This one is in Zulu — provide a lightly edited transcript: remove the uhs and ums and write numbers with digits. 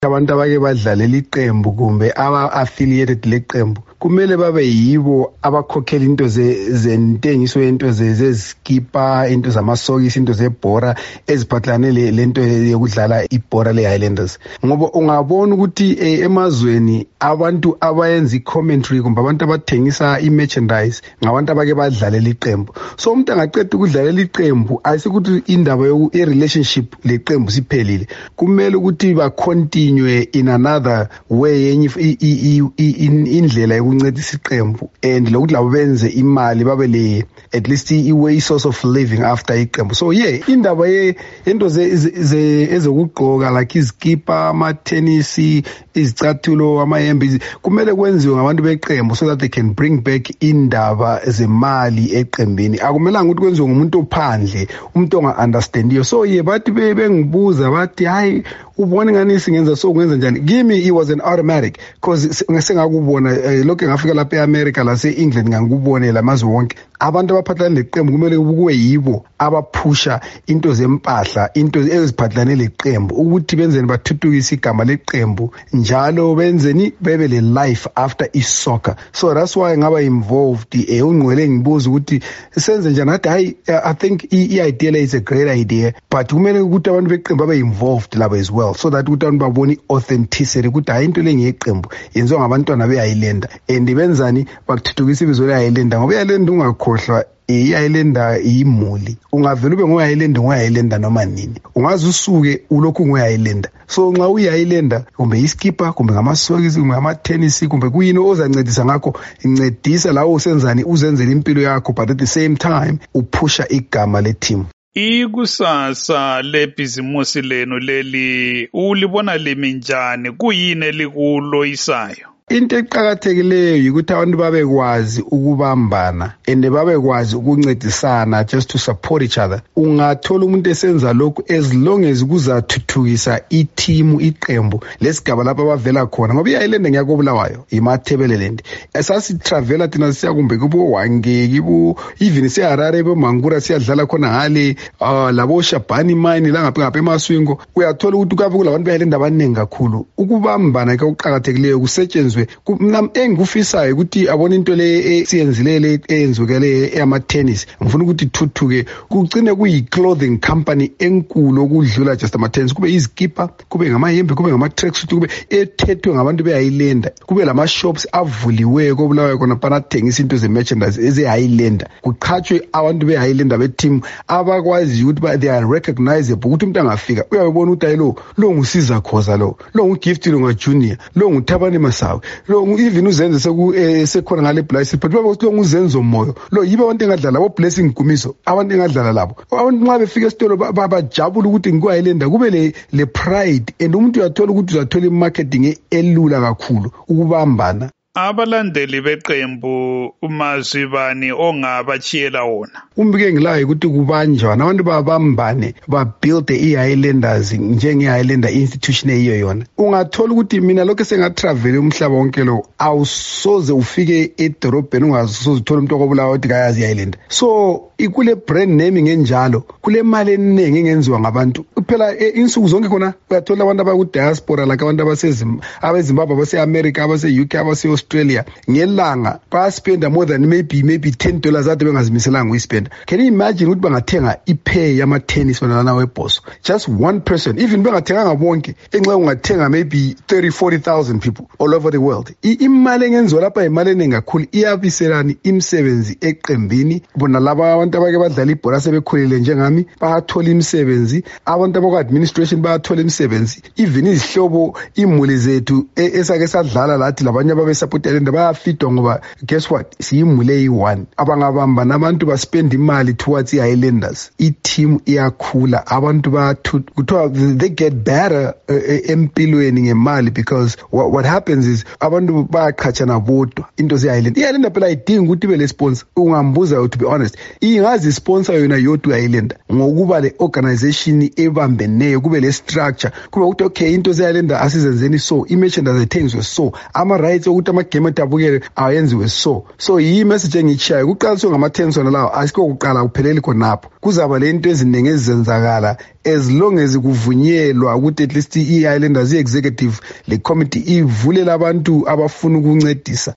abantu abake badlalela iqembu kumbe aba-affiliated leqembu kumele babe yibo abakhokhela into zentengiso yento zezikipa, into zamasokisi, into zebhora eziphathelane lento yokudlala ibhora le-Highlanders. Ngoba ungabona ukuthi emazweni abantu abayenza i-commentary kumbe abantu abathengisa i-merchandise ngabantu abake badlalela iqembu. So umuntu angaqeda ukudlalela iqembu ayisikuthi indaba ye-relationship leqembu siphelile. Kumele ukuthi ba-continue in another way yenye indlela yokuncedisa iqembu and lokuthi labo benze imali babe le at least i-way source of living after iqembu. So indaba yento ezokugqoka like izikipa, ama-tennis, izicathulo, amayembe kumele kwenziwe ngabantu beqembu so that they can bring back indaba zemali eqembini. Akumelanga ukuthi kwenziwe ngumuntu ophandle, umuntu onga-understandiyo. So bathi bengibuza bathi hayi ubone ngani singenza so kwenza njani. Kimi it was an automatic because ngakubona lokho ngafika lapha eAmerica la se-England ngakubone lamazwe wonke abantu abaphathelane leqembu kumele kube yibo abaphusha into zempahla, into eziphathelane leqembu ukuthi benzeni bathuthukise igama leqembu njalo benzeni bebe le life after isoccer. So that's why ngaba involved ungqwele ngibuza ukuthi senze njani. Hathi hayi I think i-idea is a great idea but kumele ukuthi abantu beqembu babe involved labo as well so that ukuthi abantu babone authenticity ukuthi hayi into lengeqembu yenziwa ngabantwana be-Highlander and benzani bakuthuthukisa ibizo le-Highlander ngoba i-Highlander ungakhohlwa i-Highlander imuli. Ungavela ube ngo-Highlander noma nini, ungaze usuke ulokhu ngu-Highlander. So nxa uyi-Highlander kumbe iskipa kumbe ngamasokisi kumbe ngama-tennis kumbe kuyini ozancedisa ngakho, incedisa lawo usenzani uzenzela impilo yakho but at the same time uphusha igama le-team. Ikusasa lebhizimusi lenu leli ulibona limi njani, kuyini elikuloyisayo? Into eqhakathekileyo ukuthi abantu babekwazi ukubambana and babekwazi ukuncedisana just to support each other. Ungathola umuntu esenza lokho as long as kuzathuthukisa i-team, iqembu lesigaba lapha abavela khona ngoba i-Ireland ngiyakobulawayo imathebeleland esasitravela thina siya kumbe kubo Wangeki even siyaharare bomangura siyadlala khona ngale labo Shabani mine la ngapha emaswingo. Uyathola ukuthi kabe kulabantu be-Ireland abaningi kakhulu. Ukubambana ke uqhakathekileyo kusetshenzwe mina engufisayo ukuthi abone into le esiyenzilele eyenzukele eyama-tennis. Ngifuna ukuthi thuthuke kugcine kuyi-clothing company enkulu okudlula just ama-tennis, kube izikipa, kube ngamayembe, kube ngama-tracksuit, kube ethethwe ngabantu be-Highlander, kube lama-shops avuliweyo kobulawayo khona panathengisa into ze-merchandise eze-Highlander, kuqhatshwe abantu be-Highlander be-team abakwazi ukuthi they are recognizable ukuthi umuntu angafika uyabona ukuthi lo ngusiza khoza, lo ngugift, lo ngajunior, lo nguthabane masawe, lo even uzenze sekhona ngale blessing but baba ukuthi lo nguzenzo moyo, lo yiba abantu engadlala abo blessing Gumiso, abantu engadlala labo abantu nxa befika esitolo bajabula ukuthi ngikuHighlander, kube le pride and umuntu uyathola ukuthi uzathola i-marketing elula kakhulu ukubambana. Abalandeli beqembu umazwi bani ongabachiyela wona? Umbike ngilayo ukuthi kubanjwana abantu babambane babuild i-Highlanders njenge-Highlander institution eyiyo yona. Ungathola ukuthi mina lokho sengatravel umhlaba wonke lo awusoze ufike edorobheni ungasoze uthola umuntu okobulawa ukuthi kayazi i-Highlander. So ikule brand naming enjalo kule mali eningi engenziwa ngabantu phela insuku zonke khona. Uyathola abantu abaku-diaspora like abantu abezimbabwe, abase-America, abase-UK, abase-Australia ngelanga bayaspenda more than maybe $10 ade bengazimiselanga ukuyispenda. Can you imagine ukuthi bangathenga ipay yama-tennis banalana webhoso, just one person, even bengathenganga bonke enxa ungathenga maybe 30,000-40,000 people all over the world. Imali engenziwa lapha imali eningi kakhulu, iyabiselani imisebenzi eqembini. Bona laba abantu abake badlala ibhola sebekhulile njengami bayathola imisebenzi, abantu abakwa-administration bayathola imisebenzi, even izihlobo imuli zethu esake sadlala lathi labanye ababe-support Highlander bayafidwa ngoba guess what, siyimuli eyi-1 abangabamba nabantu baspend imali towards i-Highlanders. I-team iyakhula, abantu kuthiwa they get better empilweni ngemali because what happens is abantu bayaqhatshana bodwa into ze-Highlander. I-Highlander phela ayidingi ukuthi ibe le-sponsor. Ungambuza to be honest, ingazi i-sponsor yona yodwa i-Highlander ngokuba le-organization ebambeneyo, kube le-structure, kube ukuthi okay into ze-Highlander asizenzeni so, i-merchandise ayithengiswe so, ama-rights ukuthi amagame adabukele ayenziwe so yi message engichayo kuqaliswe ngama-10 lawo asikho kuqala kupheleli khonapho kuzaba lento eziningi ezizenzakala as long as kuvunyelwa ukuthi at least i-Highlanders i-executive le committee ivulela abantu abafuna ukuncedisa